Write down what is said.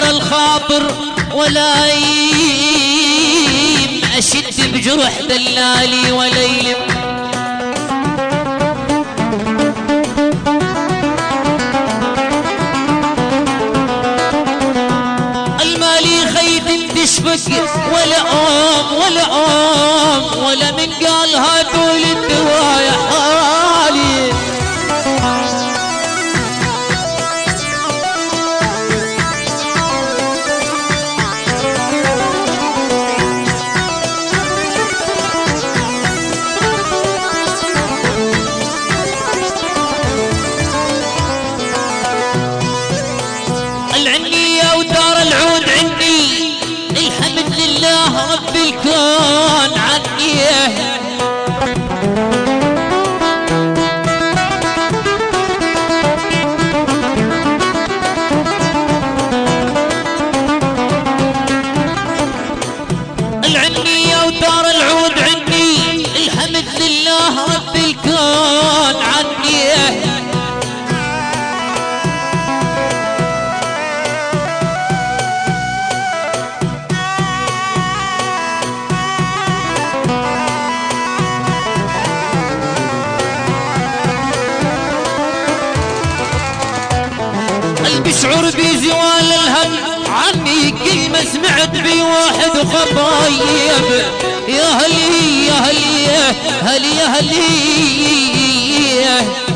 درى الخاطر ولا أشد بجرح دلالي وليل. المالي خيط تشفق ولا ولا من قال هاتوا للدواء يا حالي. العنية ودار العود عندي الحمد لله رب الكون عنيه. العنية ودار العود عندي الحمد لله رب الكون عنيه. بشعر بزوال الهم عني كل ما سمعت بي واحد خطايب. يا هلي يا هلي يا هلي يا هلي